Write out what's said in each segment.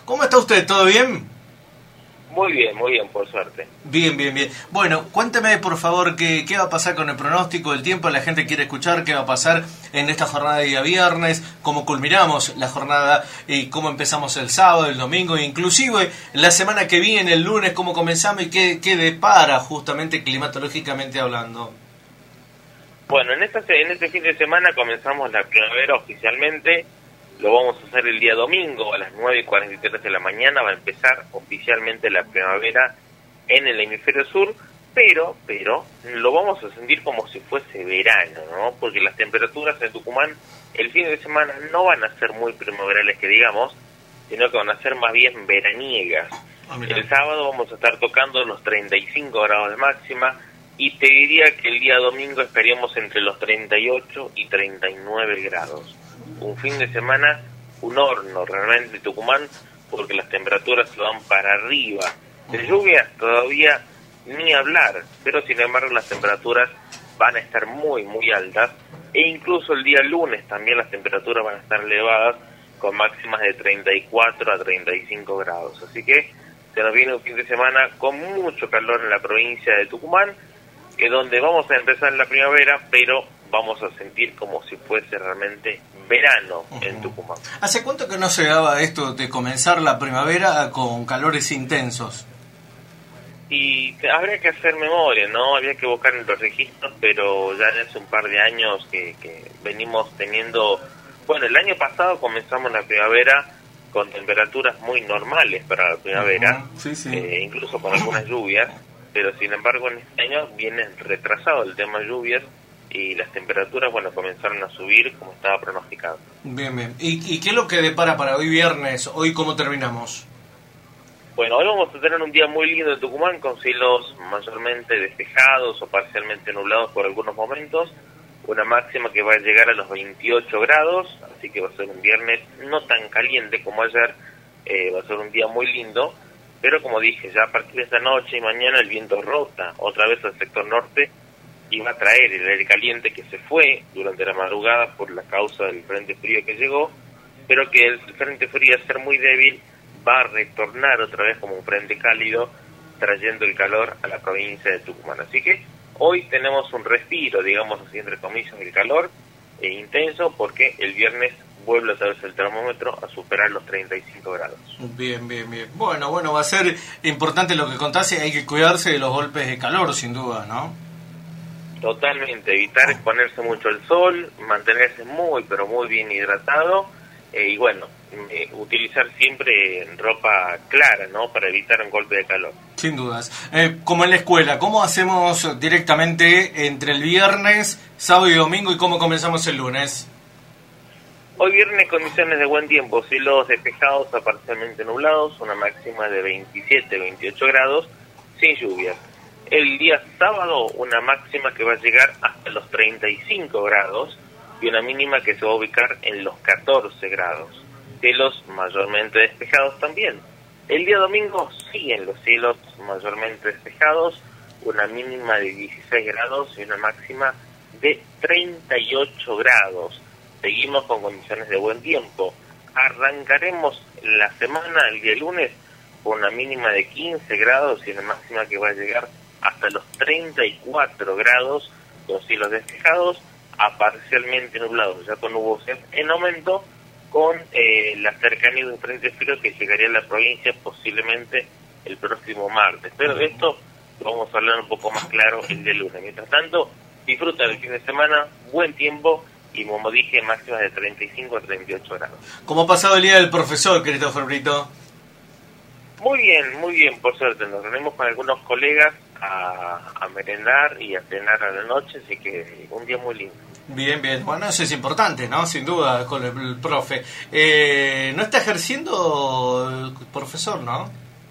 ¿Cómo está usted? ¿Todo bien? Muy bien, por suerte. Bien. Bueno, cuénteme por favor qué va a pasar con el pronóstico del tiempo. La gente quiere escuchar qué va a pasar en esta jornada de día viernes, cómo culminamos la jornada y cómo empezamos el sábado, el domingo, inclusive la semana que viene, el lunes, cómo comenzamos y qué depara justamente climatológicamente hablando. Bueno, en este fin de semana comenzamos la primavera oficialmente. Lo vamos a hacer el día domingo a las 9:43 de la mañana. Va a empezar oficialmente la primavera en el hemisferio sur, pero lo vamos a sentir como si fuese verano, ¿no? Porque las temperaturas en Tucumán el fin de semana no van a ser muy primaverales, que digamos, sino que van a ser más bien veraniegas. El sábado vamos a estar tocando los 35 grados de máxima y te diría que el día domingo estaríamos entre los 38 y 39 grados. Un fin de semana, un horno realmente Tucumán, porque las temperaturas se van para arriba. De lluvias todavía ni hablar, pero sin embargo las temperaturas van a estar muy altas, e incluso el día lunes también las temperaturas van a estar elevadas, con máximas de 34 a 35 grados. Así que se nos viene un fin de semana con mucho calor en la provincia de Tucumán, que es donde vamos a empezar la primavera, pero vamos a sentir como si fuese realmente verano en Tucumán. ¿Hace cuánto que no se daba esto de comenzar la primavera con calores intensos? Y habría que hacer memoria, ¿no? Habría que buscar en los registros, pero ya hace un par de años que venimos teniendo... Bueno, el año pasado comenzamos la primavera con temperaturas muy normales para la primavera, sí. Incluso con algunas lluvias, pero sin embargo en este año viene retrasado el tema de lluvias, y las temperaturas, comenzaron a subir como estaba pronosticado. Bien. ¿Y qué es lo que depara para hoy viernes? ¿Hoy cómo terminamos? Bueno, hoy vamos a tener un día muy lindo en Tucumán, con cielos mayormente despejados o parcialmente nublados por algunos momentos, una máxima que va a llegar a los 28 grados, así que va a ser un viernes no tan caliente como ayer, va a ser un día muy lindo, pero como dije, ya a partir de esta noche y mañana el viento rota otra vez al sector norte, y va a traer el aire caliente que se fue durante la madrugada por la causa del frente frío que llegó, pero que el frente frío, al ser muy débil, va a retornar otra vez como un frente cálido, trayendo el calor a la provincia de Tucumán. Así que hoy tenemos un respiro, digamos así, entre comillas, del calor intenso, porque el viernes vuelve otra vez el termómetro a superar los 35 grados. Bien. Bueno, va a ser importante lo que contás, y hay que cuidarse de los golpes de calor, sin duda, ¿no? Totalmente, evitar exponerse mucho al sol, mantenerse muy bien hidratado, y utilizar siempre ropa clara, ¿no? Para evitar un golpe de calor. Sin dudas. Como en la escuela, ¿cómo hacemos directamente entre el viernes, sábado y domingo, y cómo comenzamos el lunes? Hoy viernes condiciones de buen tiempo, cielos despejados a parcialmente nublados, una máxima de 27-28 grados, sin lluvias. El día sábado una máxima que va a llegar hasta los 35 grados y una mínima que se va a ubicar en los 14 grados. Cielos mayormente despejados también. El día domingo siguen los cielos mayormente despejados, una mínima de 16 grados y una máxima de 38 grados. Seguimos con condiciones de buen tiempo. Arrancaremos la semana el día lunes con una mínima de 15 grados y una máxima que va a llegar hasta los 34 grados, con cielos despejados a parcialmente nublados, ya con nubosidad en aumento, con la cercanía de un frente frío que llegaría a la provincia posiblemente el próximo martes. Pero de esto vamos a hablar un poco más claro el día lunes. Mientras tanto, disfruta del fin de semana, buen tiempo, y como dije, máximas de 35 a 38 grados. ¿Cómo ha pasado el día del profesor, Christopher Brito? Muy bien, por suerte. Nos reunimos con algunos colegas a merendar y a cenar a la noche, así que un día muy lindo. Bien. Bueno, eso es importante, ¿no? Sin duda, con el profe. ¿No está ejerciendo el profesor, no?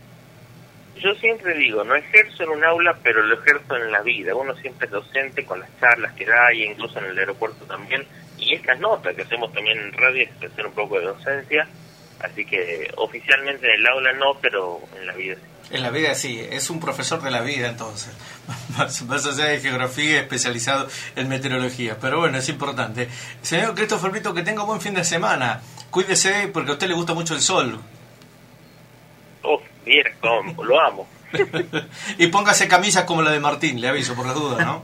Yo siempre digo, no ejerzo en un aula, pero lo ejerzo en la vida. Uno siempre es docente con las charlas que da, y incluso en el aeropuerto también. Y estas notas que hacemos también en radio es hacer un poco de docencia. Así que oficialmente en el aula no, pero en la vida sí. En la vida sí, es un profesor de la vida entonces, más allá de geografía, especializado en meteorología, pero bueno, es importante. Señor Christopher Brito, que tenga buen fin de semana, cuídese porque a usted le gusta mucho el sol. Mira, cómo, lo amo. Y póngase camisas como la de Martín, le aviso por las dudas, ¿no?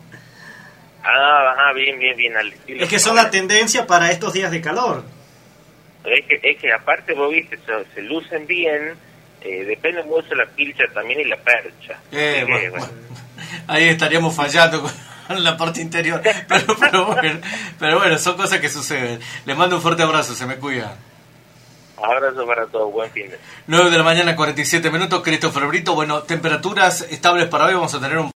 Bien, al estilo. Es que son la tendencia para estos días de calor. Es que aparte, vos viste, se lucen bien, depende mucho de la pilcha también y la percha. Bueno. Ahí estaríamos fallando con la parte interior, pero bueno, son cosas que suceden. Les mando un fuerte abrazo, se me cuida. Abrazo para todos, buen fin de 9 de la mañana, 47 minutos, Christopher Brito. Bueno, temperaturas estables para hoy, vamos a tener un